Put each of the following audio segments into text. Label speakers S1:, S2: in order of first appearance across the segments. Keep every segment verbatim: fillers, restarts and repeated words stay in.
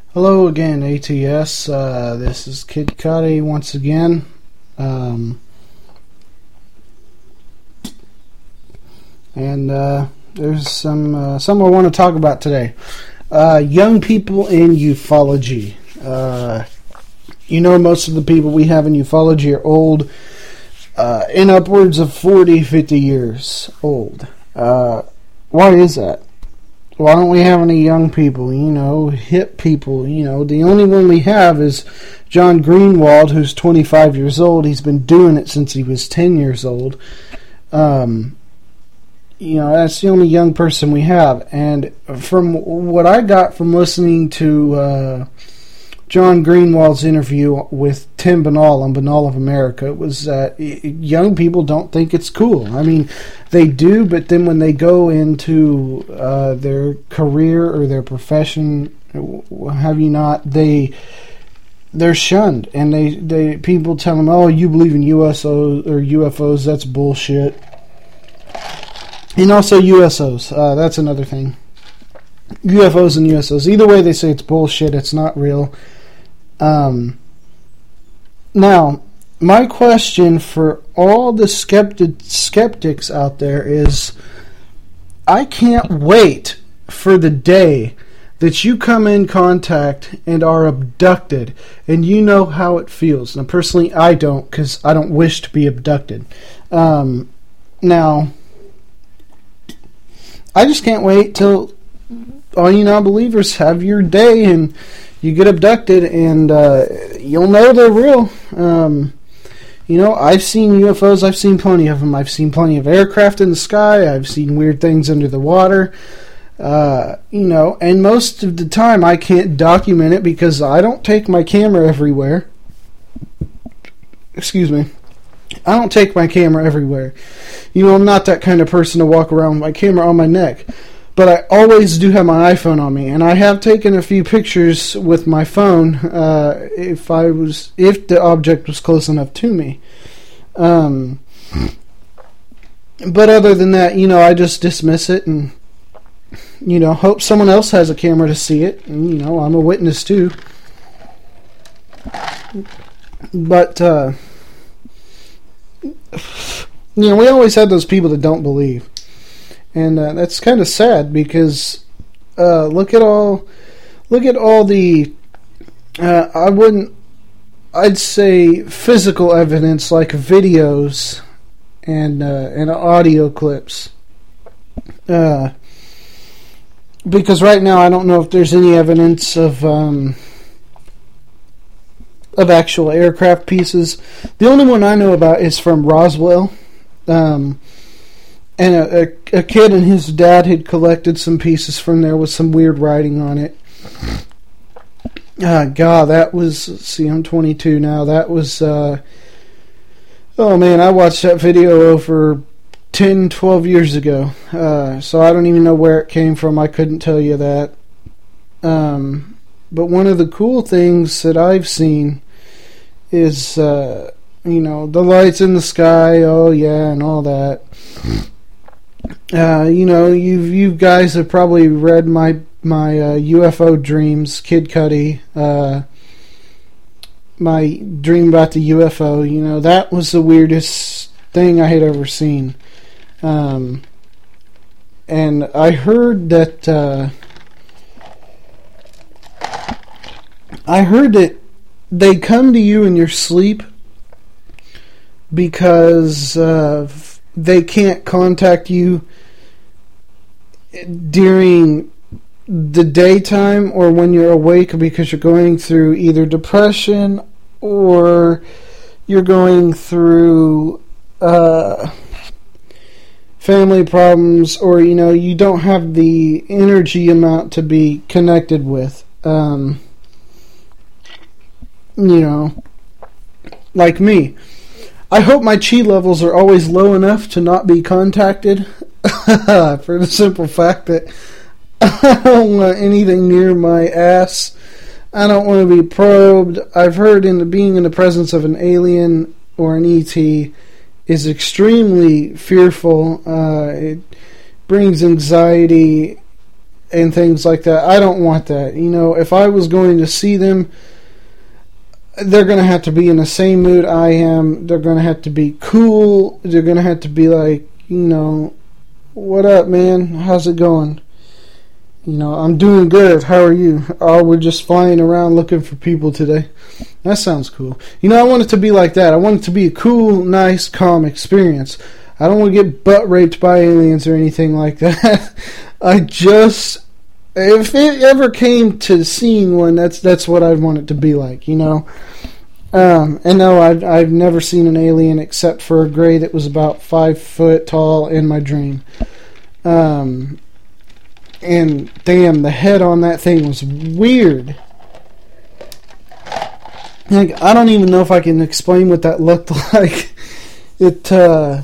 S1: Hello again, A T S. Uh, this is Kid Cudi once again. Um, and uh, there's some uh, some I want to talk about today. Uh, young people in ufology. Uh, you know, most of the people we have in ufology are old, uh, in upwards of forty, fifty years old. Uh, why is that? Why don't we have any young people, you know, hip people, you know? The only one we have is John Greenwald, who's twenty-five years old. He's been doing it since he was ten years old. Um, you know, that's the only young person we have. And from what I got from listening to uh, John Greenwald's interview with Tim Binnall on Binnall of America, it was that young people don't think it's cool. I mean, they do, but then when they go into uh, their career or their profession, have you not, they they're shunned, and they, they people tell them, "Oh, you believe in U S Os or U F Os? That's bullshit." And also U S Os. Uh, that's another thing. U F Os and U S Os. Either way, they say it's bullshit. It's not real. Um. Now, my question for all the skeptic, skeptics out there is, I can't wait for the day that you come in contact and are abducted, and you know how it feels. Now, personally, I don't, because I don't wish to be abducted. Um, now, I just can't wait till all you non-believers have your day and you get abducted, and uh, you'll know they're real. Um, you know, I've seen U F Os. I've seen plenty of them. I've seen plenty of aircraft in the sky. I've seen weird things under the water. Uh, you know, and most of the time I can't document it because I don't take my camera everywhere. Excuse me. I don't take my camera everywhere. You know, I'm not that kind of person to walk around with my camera on my neck. But I always do have my iPhone on me, and I have taken a few pictures with my phone uh, if I was if the object was close enough to me. Um, but other than that, you know, I just dismiss it and, you know, hope someone else has a camera to see it. And, you know, I'm a witness too. But uh, you know, we always have those people that don't believe. And uh, that's kind of sad because uh, look at all, look at all the, uh, I wouldn't, I'd say physical evidence like videos and uh, and audio clips. Uh, because right now I don't know if there's any evidence of um, of actual aircraft pieces. The only one I know about is from Roswell. Um, And a, a, a kid and his dad had collected some pieces from there with some weird writing on it. Ah, God, that was... See, I'm twenty-two now. That was... Uh, oh, man, I watched that video over ten, twelve years ago. Uh, so I don't even know where it came from. I couldn't tell you that. Um, but one of the cool things that I've seen is, uh, you know, the lights in the sky, oh, yeah, and all that. Uh, you know, you you guys have probably read my my uh, U F O dreams, Kid Cudi. Uh, my dream about the U F O. You know, that was the weirdest thing I had ever seen. Um, and I heard that. Uh, I heard that they come to you in your sleep because uh, they can't contact you during the daytime or when you're awake because you're going through either depression or you're going through uh, family problems, or, you know, you don't have the energy amount to be connected with. Um, you know, like me. I hope my chi levels are always low enough to not be contacted for the simple fact that I don't want anything near my ass. I don't want to be probed. I've heard in the, being in the presence of an alien or an E T is extremely fearful. Uh, it brings anxiety and things like that. I don't want that. You know, if I was going to see them, they're going to have to be in the same mood I am. They're going to have to be cool. They're going to have to be like, you know, what up, man? How's it going? You know, I'm doing good. How are you? Oh, we're just flying around looking for people today. That sounds cool. You know, I want it to be like that. I want it to be a cool, nice, calm experience. I don't want to get butt raped by aliens or anything like that. I just, if it ever came to seeing one, that's that's what I'd want it to be like, you know. Um, and no, I've, I've never seen an alien except for a gray that was about five foot tall in my dream. Um... And damn, the head on that thing was weird. Like, I don't even know if I can explain what that looked like. It uh,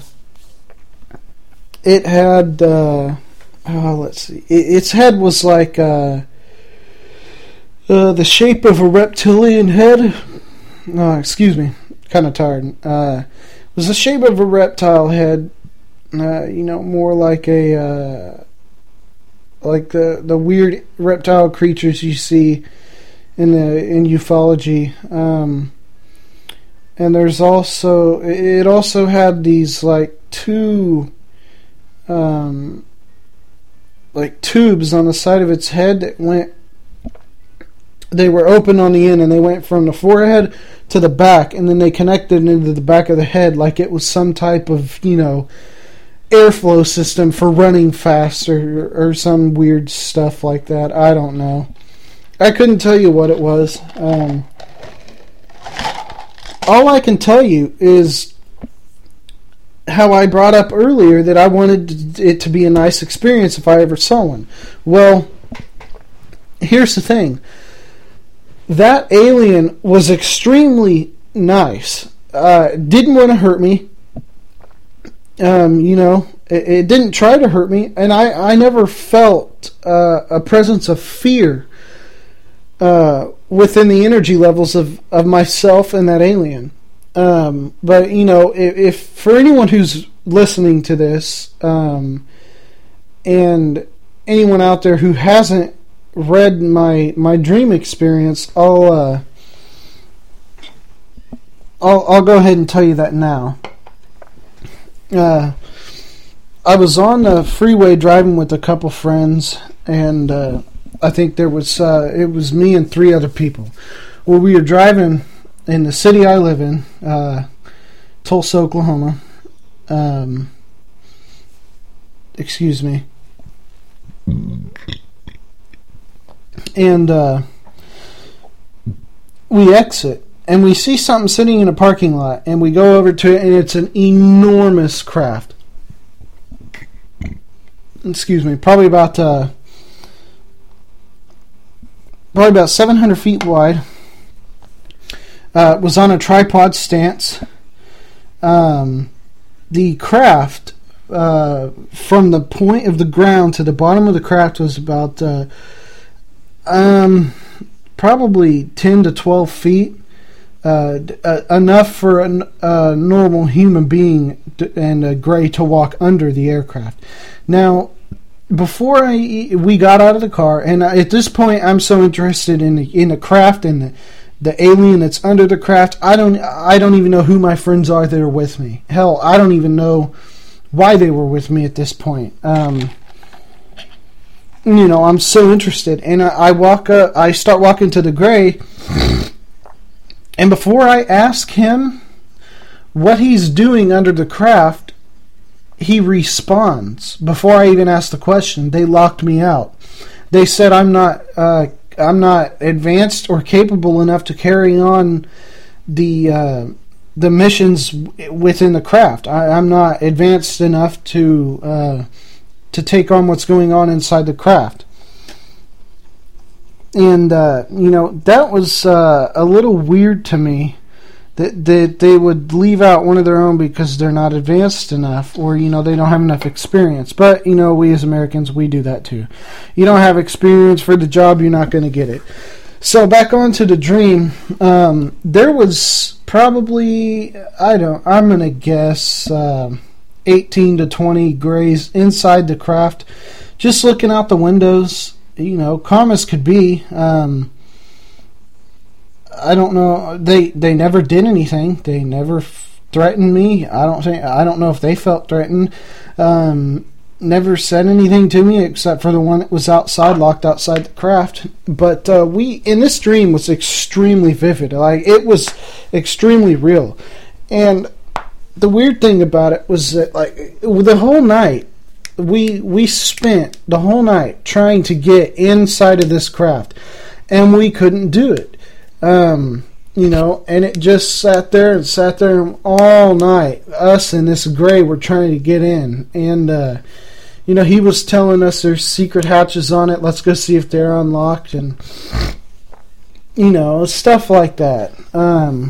S1: it had uh, oh, let's see. It, its head was like uh, uh, the shape of a reptilian head. No, excuse me, kind of tired. Uh, it was the shape of a reptile head. Uh, you know, more like a. Uh, like the the weird reptile creatures you see in the in ufology, um, and there's also it also had these like two um, like tubes on the side of its head that went. They were open on the end, and they went from the forehead to the back, and then they connected into the back of the head like it was some type of, you know, airflow system for running fast or, or some weird stuff like that. I don't know. I couldn't tell you what it was. Um, all I can tell you is how I brought up earlier that I wanted it to be a nice experience if I ever saw one. Well, here's the thing. That alien was extremely nice. Uh, didn't want to hurt me. Um, you know, it, it didn't try to hurt me, and I, I never felt uh, a presence of fear uh, within the energy levels of, of myself and that alien. Um, but, you know, if, if for anyone who's listening to this, um, and anyone out there who hasn't read my my dream experience, I'll uh, I'll I'll go ahead and tell you that now. Uh, I was on the freeway driving with a couple friends, and uh, I think there was uh, it was me and three other people. Well, we were driving in the city I live in, uh, Tulsa, Oklahoma. Um, excuse me. And uh, we exit. And we see something sitting in a parking lot, and we go over to it, and it's an enormous craft. Excuse me, probably about uh, probably about seven hundred feet wide. Uh, was on a tripod stance. Um, the craft, uh, from the point of the ground to the bottom of the craft, was about uh, um, probably ten to twelve feet. Uh, uh, enough for a uh, normal human being to, and a gray to walk under the aircraft. Now, before I, we got out of the car, and at this point, I'm so interested in the, in the craft and the, the alien that's under the craft. I don't I don't even know who my friends are that are with me. Hell, I don't even know why they were with me at this point. Um, you know, I'm so interested, and I, I walk up, I start walking to the gray. And before I ask him what he's doing under the craft, he responds. Before I even ask the question, they locked me out. They said I'm not uh, I'm not advanced or capable enough to carry on the uh, the missions within the craft. I, I'm not advanced enough to uh, to take on what's going on inside the craft. And, uh, you know, that was uh, a little weird to me that, that they would leave out one of their own because they're not advanced enough or, you know, they don't have enough experience. But, you know, we as Americans, we do that too. You don't have experience for the job, you're not going to get it. So back on to the dream, um, there was probably, I don't, I'm going to guess um, eighteen to twenty grays inside the craft, just looking out the windows. you know, calm as could be. Um, I don't know. They they never did anything. They never f- threatened me. I don't think. I don't know if they felt threatened. Um, never said anything to me except for the one that was outside, locked outside the craft. But uh, we in this dream was extremely vivid. Like, it was extremely real. And the weird thing about it was that, like, the whole night, we we spent the whole night trying to get inside of this craft, and we couldn't do it. Um, you know, and it just sat there and sat there all night. Us and this gray were trying to get in, and uh, you know, he was telling us there's secret hatches on it. Let's go see if they're unlocked, and you know, stuff like that. Um,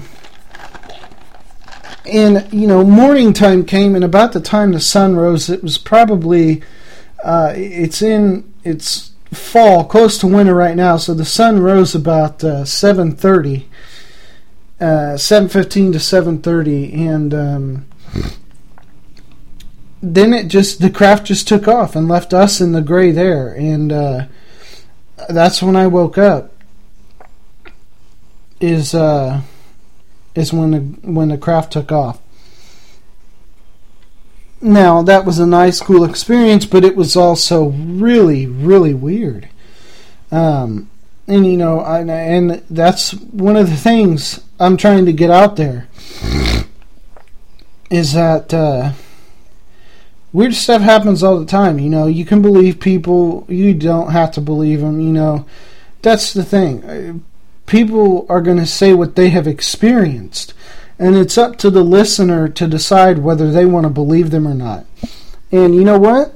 S1: And, you know, morning time came, and about the time the sun rose, it was probably, uh, it's in, it's fall, close to winter right now, so the sun rose about uh, seven thirty, uh, seven fifteen to seven thirty, and um, then it just, the craft just took off and left us in the gray there, and uh, that's when I woke up, is, uh... is when the when the craft took off. Now, that was a nice, cool experience, but it was also really, really weird. Um, and, you know, I, and that's one of the things I'm trying to get out there, is that uh, weird stuff happens all the time. You know, you can believe people, you don't have to believe them, you know. That's the thing. People are going to say what they have experienced, and it's up to the listener to decide whether they want to believe them or not. And you know what?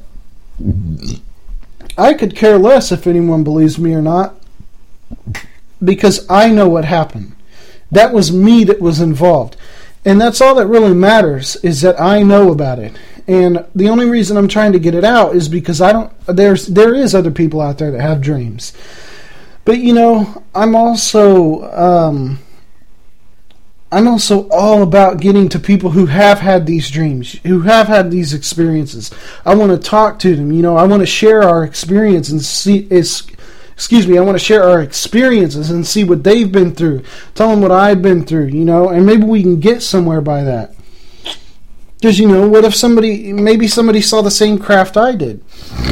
S1: I could care less if anyone believes me or not, because I know what happened. That was me that was involved. And that's all that really matters, is that I know about it. And the only reason I'm trying to get it out is because I don't there's there is other people out there that have dreams. But, you know, I'm also um, I'm also all about getting to people who have had these dreams, who have had these experiences. I want to talk to them. You know, I want to share our experience and see. Is, excuse me. I want to share our experiences and see what they've been through. Tell them what I've been through. You know, and maybe we can get somewhere by that. Because, you know, what if somebody, maybe somebody saw the same craft I did.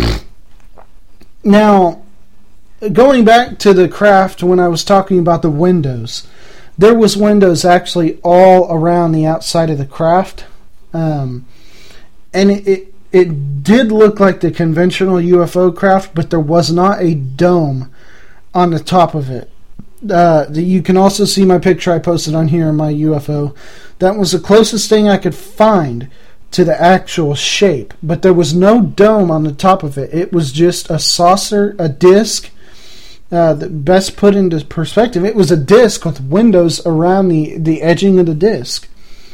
S1: Now, going back to the craft when I was talking about the windows, there was windows actually all around the outside of the craft, um, and it, it it did look like the conventional U F O craft, but there was not a dome on the top of it. Uh, you can also see my picture I posted on here of my U F O. That was the closest thing I could find to the actual shape, but there was no dome on the top of it. It was just a saucer, a disc. Uh, the best put into perspective, it was a disc with windows around the, the edging of the disc.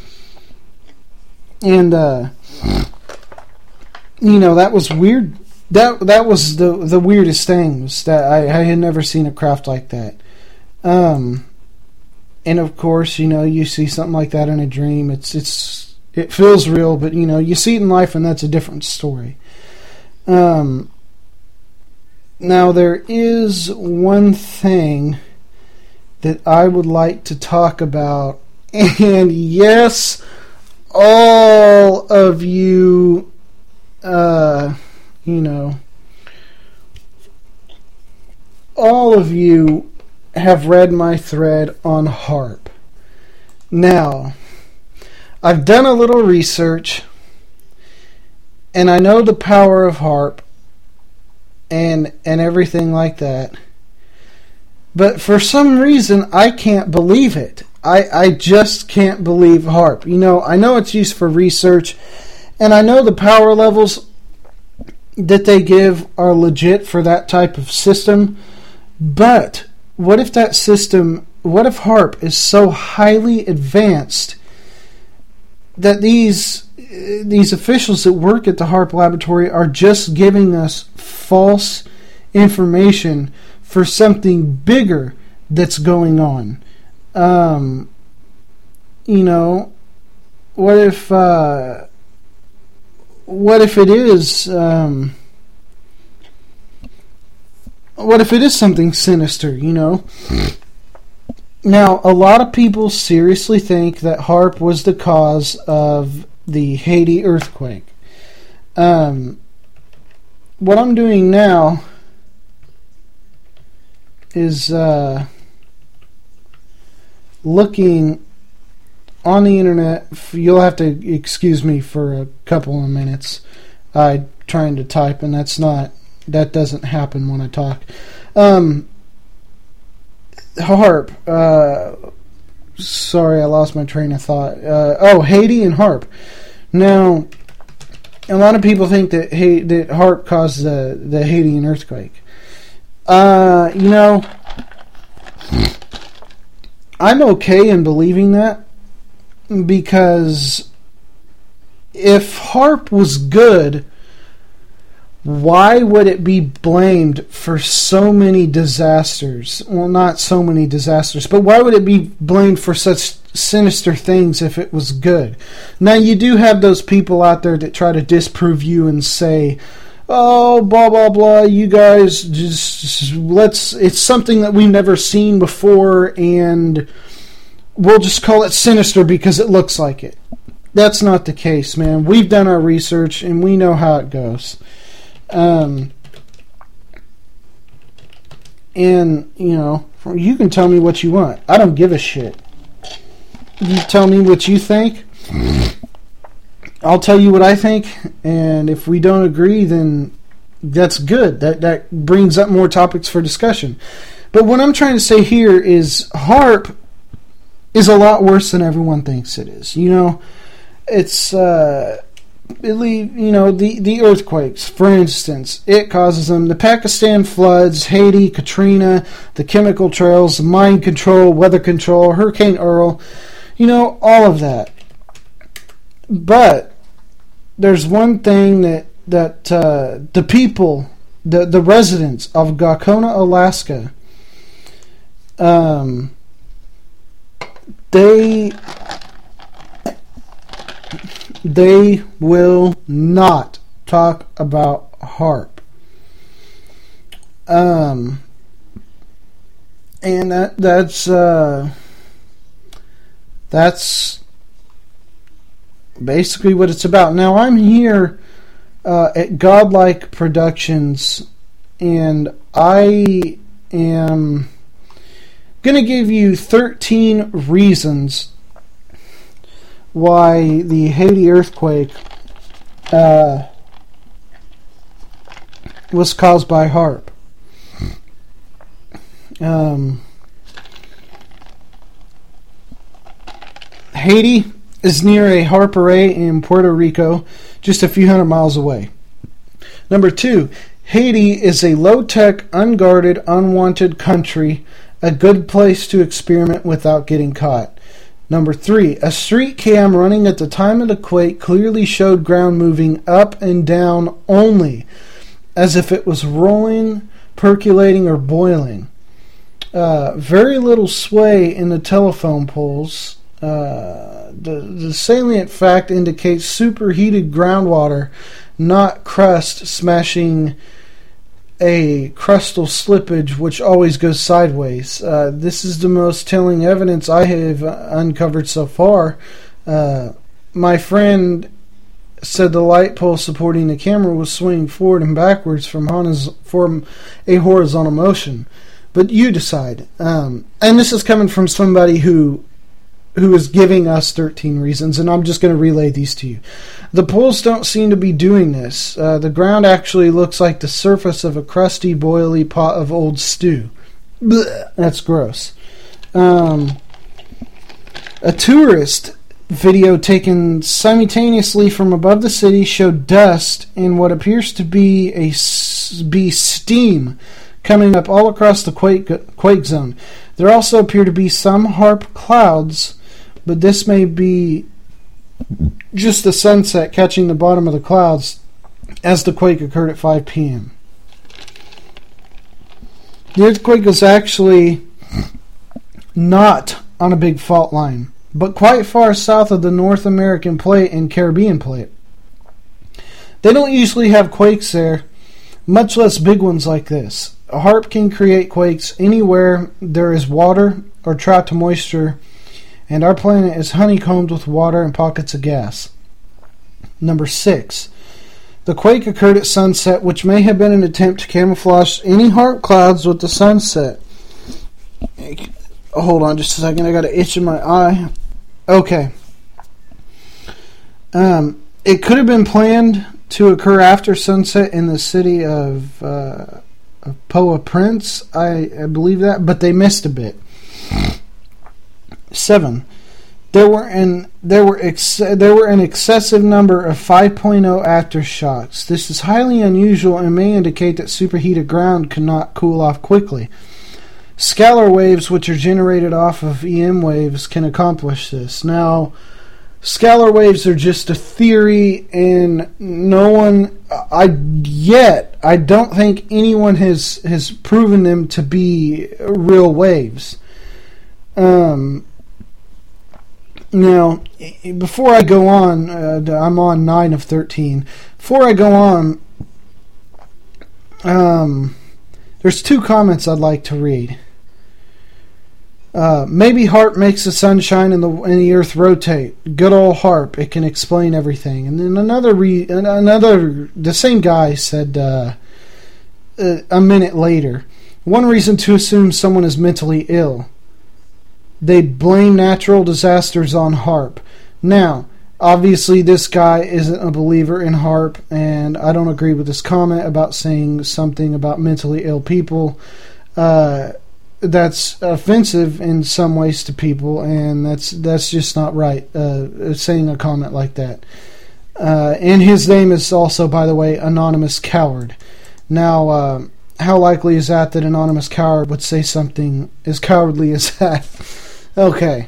S1: And, uh, you know, that was weird. That that was the the weirdest thing, was that I, I had never seen a craft like that. Um, and of course, you know, you see something like that in a dream. It's it's it feels real, but you know, you see it in life, and that's a different story. Um. Now, there is one thing that I would like to talk about, and yes, all of you, uh, you know, all of you have read my thread on HAARP. Now, I've done a little research, and I know the power of HAARP, and and everything like that. But for some reason, I can't believe it. I, I just can't believe HAARP. You know, I know it's used for research, and I know the power levels that they give are legit for that type of system. But what if that system, what if HAARP is so highly advanced that these these officials that work at the HAARP laboratory are just giving us false information for something bigger that's going on? Um, you know, what if uh, what if it is um, what if it is something sinister, you know? Now, a lot of people seriously think that HAARP was the cause of the Haiti earthquake. Um, what I'm doing now is uh, looking on the internet. You'll have to excuse me for a couple of minutes. I'm trying to type, and that's not that doesn't happen when I talk. Um, HAARP. Uh, sorry, I lost my train of thought. Uh, oh, Haiti and HAARP. Now, a lot of people think that hey, that HAARP caused the the Haitian earthquake. Uh, you know, I'm okay in believing that, because if HAARP was good, why would it be blamed for so many disasters? Well, not so many disasters, but why would it be blamed for such sinister things if it was good? Now, you do have those people out there that try to disprove you and say, oh, blah, blah, blah, you guys just, let's, it's something that we've never seen before, and we'll just call it sinister because it looks like it. That's not the case, man. We've done our research, and we know how it goes. Um, and, you know, you can tell me what you want. I don't give a shit. You tell me what you think. I'll tell you what I think. And if we don't agree, then that's good. That, that brings up more topics for discussion. But what I'm trying to say here is HAARP is a lot worse than everyone thinks it is. You know, it's... Uh, you know, the, the earthquakes, for instance, it causes them. The Pakistan floods, Haiti, Katrina, the chemical trails, mind control, weather control, Hurricane Earl, you know, all of that. But there's one thing that, that uh, the people, the, the residents of Gakona, Alaska, um, they... They will not talk about HAARP. Um, and that that's uh, that's basically what it's about. Now, I'm here uh, at Godlike Productions, and I am going to give you thirteen reasons why the Haiti earthquake uh, was caused by HAARP. Um, Haiti is near a HAARP array in Puerto Rico, just a few hundred miles away. Number two, Haiti is a low-tech, unguarded, unwanted country, a good place to experiment without getting caught. Number three, a street cam running at the time of the quake clearly showed ground moving up and down only, as if it was rolling, percolating, or boiling. Uh, very little sway in the telephone poles. Uh, the, the salient fact indicates superheated groundwater, not crust smashing a crustal slippage which always goes sideways. Uh, this is the most telling evidence I have uncovered so far. Uh, my friend said the light pole supporting the camera was swinging forward and backwards from, horiz- from a horizontal motion. But you decide. Um, and this is coming from somebody who who is giving us thirteen reasons, and I'm just going to relay these to you. The poles don't seem to be doing this. Uh, the ground actually looks like the surface of a crusty, boily pot of old stew. Blech, that's gross. Um, a tourist video taken simultaneously from above the city showed dust and what appears to be a be steam coming up all across the quake quake zone. There also appear to be some HAARP clouds, but this may be just the sunset catching the bottom of the clouds as the quake occurred at five p.m. The earthquake was actually not on a big fault line, but quite far south of the North American plate and Caribbean plate. They don't usually have quakes there, much less big ones like this. HAARP can create quakes anywhere there is water or trapped moisture, and our planet is honeycombed with water and pockets of gas. Number six. The quake occurred at sunset, which may have been an attempt to camouflage any HAARP clouds with the sunset. Hold on just a second. I got an itch in my eye. Okay. Um, it could have been planned to occur after sunset in the city of, uh, of Port-au-Prince. I, I believe that, but they missed a bit. Seven. There were an there were ex, there were an excessive number of five point oh aftershocks. This is highly unusual and may indicate that superheated ground cannot cool off quickly. Scalar waves, which are generated off of E M waves, can accomplish this. Now, scalar waves are just a theory, and no one, I yet, I don't think anyone has has proven them to be real waves. Um. Now, before I go on, uh, I'm on nine of thirteen. Before I go on, um, there's two comments I'd like to read. Uh, maybe HAARP makes the sunshine and the and the Earth rotate. Good old HAARP. It can explain everything. And then another, re, another, the same guy said uh, a minute later, one reason to assume someone is mentally ill. They blame natural disasters on HAARP. Now, obviously this guy isn't a believer in HAARP, and I don't agree with this comment about saying something about mentally ill people. Uh, that's offensive in some ways to people, and that's that's just not right, uh, saying a comment like that. Uh, and his name is also, by the way, Anonymous Coward. Now, uh, how likely is that that Anonymous Coward would say something as cowardly as that? Okay.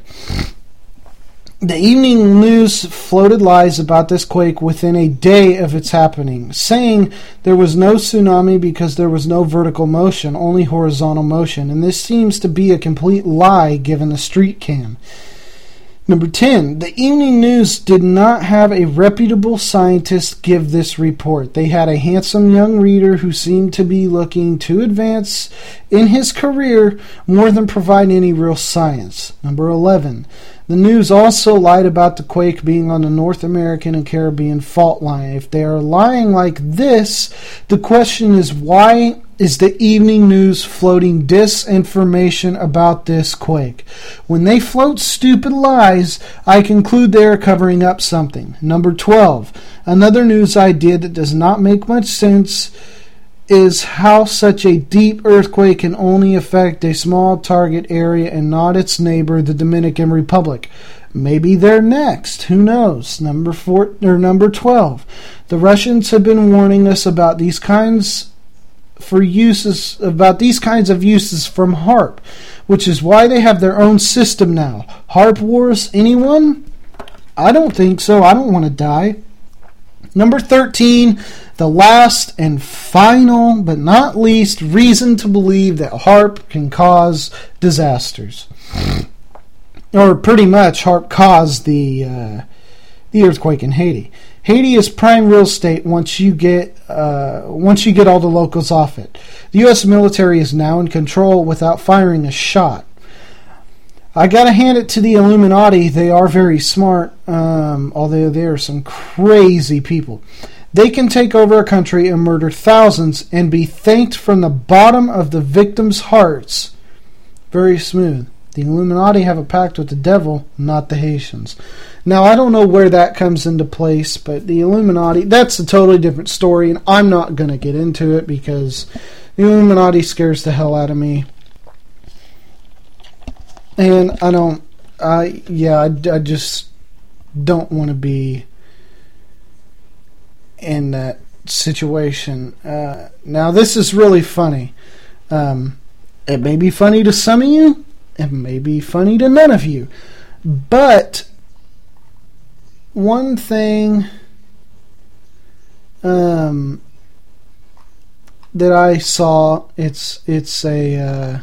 S1: The evening news floated lies about this quake within a day of its happening, saying there was no tsunami because there was no vertical motion, only horizontal motion, and this seems to be a complete lie given the street cam. Number ten, the evening news did not have a reputable scientist give this report. They had a handsome young reader who seemed to be looking to advance in his career more than provide any real science. Number eleven, the news also lied about the quake being on the North American and Caribbean fault line. If they are lying like this, the question is, why is the evening news floating disinformation about this quake? When they float stupid lies, I conclude they are covering up something. Number twelve, another news idea that does not make much sense is how such a deep earthquake can only affect a small target area and not its neighbor, the Dominican Republic. Maybe they're next. Who knows? Number four or number twelve. The Russians have been warning us about these kinds for uses about these kinds of uses from HAARP, which is why they have their own system now. HAARP wars, anyone? I don't think so. I don't want to die. Number thirteen, the last and final, but not least, reason to believe that HAARP can cause disasters. Or pretty much, HAARP caused the uh, the earthquake in Haiti. Haiti is prime real estate once you get uh, once you get all the locals off it. The U S military is now in control without firing a shot. I gotta hand it to the Illuminati. They are very smart, um, although they are some crazy people. They can take over a country and murder thousands and be thanked from the bottom of the victims' hearts. Very smooth. The Illuminati have a pact with the devil, not the Haitians. Now, I don't know where that comes into place, but the Illuminati, that's a totally different story, and I'm not going to get into it because the Illuminati scares the hell out of me. And I don't, I, yeah, I, I just don't want to be in that situation. Uh, now, this is really funny. Um, it may be funny to some of you. It may be funny to none of you. But one thing um, that I saw, it's it's a uh,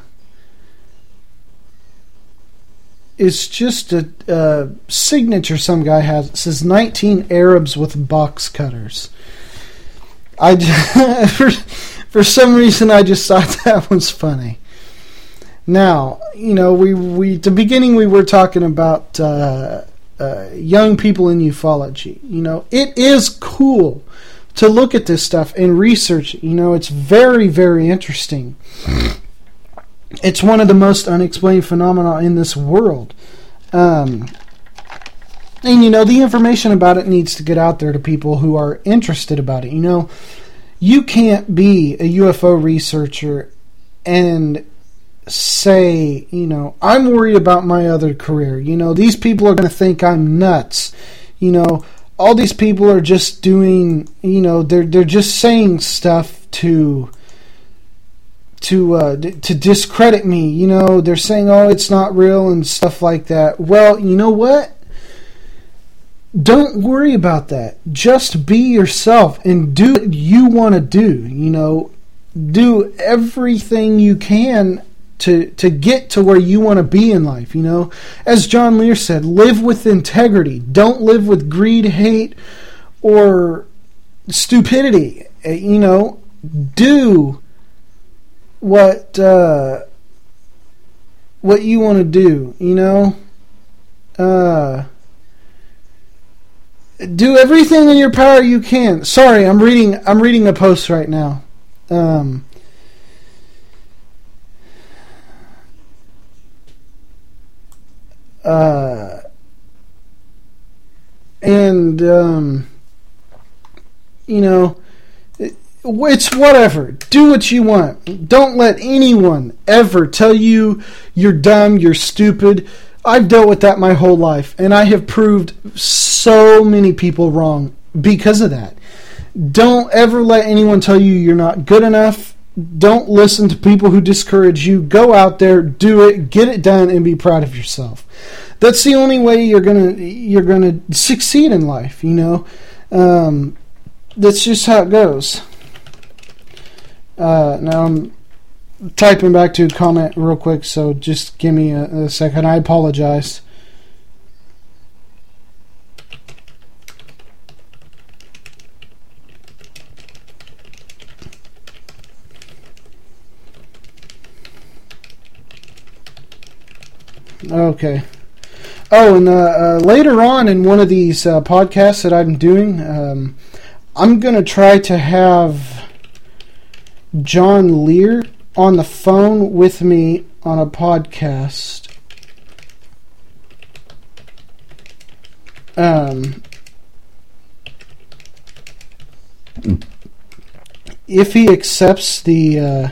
S1: it's just a, a signature some guy has. It says nineteen Arabs with box cutters. I just, for some reason, I just thought that was funny. Now, you know, we we at the beginning we were talking about uh, uh, young people in ufology. You know, it is cool to look at this stuff and research it. You know, it's very, very interesting. It's one of the most unexplained phenomena in this world. Um, and, you know, the information about it needs to get out there to people who are interested about it. You know, you can't be a U F O researcher and say, you know, I'm worried about my other career. You know, these people are going to think I'm nuts. You know, all these people are just doing, you know, they're they're just saying stuff to to uh, to discredit me. You know, they're saying, oh, it's not real and stuff like that. Well, you know what? Don't worry about that. Just be yourself and do what you want to do. You know, do everything you can to to get to where you want to be in life. You know, as John Lear said, live with integrity. Don't live with greed, hate, or stupidity. You know, do what uh, what you want to do. You know, uh, do everything in your power you can. Sorry, I'm reading. I'm reading a post right now. Um, Uh, and, um, you know, it, it's whatever. Do what you want. Don't let anyone ever tell you you're dumb, you're stupid. I've dealt with that my whole life, and I have proved so many people wrong because of that. Don't ever let anyone tell you you're not good enough. Don't listen to people who discourage you. Go out there, do it, get it done, and be proud of yourself. That's the only way you're gonna you're gonna succeed in life. You know, um, that's just how it goes. Uh, now I'm typing back to a comment real quick, so just give me a, a second. I apologize. Okay. Oh, and uh, uh, later on in one of these uh, podcasts that I'm doing, um, I'm going to try to have John Lear on the phone with me on a podcast. Um, if he accepts the... Uh,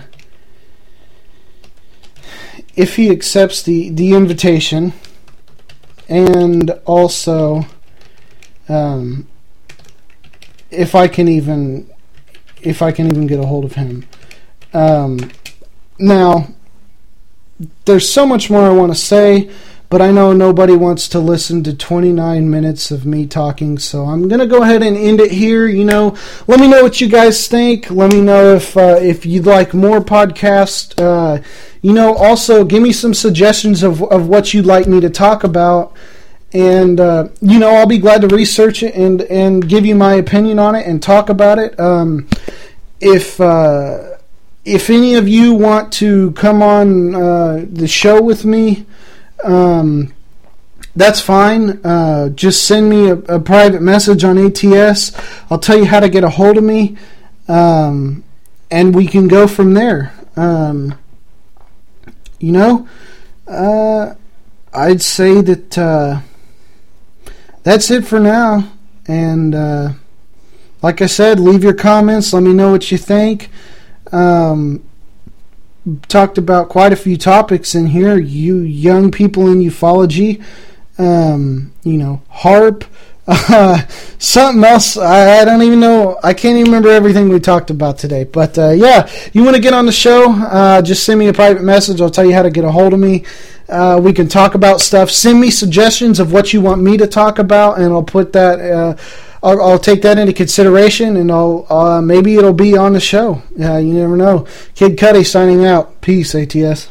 S1: if he accepts the, the invitation, and also um, if I can even if I can even get a hold of him. Um, now, there's so much more I want to say, but I know nobody wants to listen to twenty-nine minutes of me talking, so I'm going to go ahead and end it here. You know, let me know what you guys think. Let me know if uh, if you'd like more podcasts. Uh, you know, also give me some suggestions of, of what you'd like me to talk about. And, uh, you know, I'll be glad to research it and, and give you my opinion on it and talk about it. Um, if... Uh, If any of you want to come on uh, the show with me, um, that's fine. Uh, just send me a, a private message on A T S. I'll tell you how to get a hold of me, um, and we can go from there. Um, you know, uh, I'd say that uh, that's it for now. And uh, like I said, leave your comments. Let me know what you think. Um, talked about quite a few topics in here. You young people in ufology, um, you know, HAARP, uh, something else. I, I don't even know. I can't even remember everything we talked about today. But uh, yeah, you want to get on the show? Uh, just send me a private message. I'll tell you how to get a hold of me. Uh, we can talk about stuff. Send me suggestions of what you want me to talk about, and I'll put that. Uh, I'll, I'll take that into consideration, and I'll uh, maybe it'll be on the show. Uh, you never know. Kid Cudi signing out. Peace, A T S.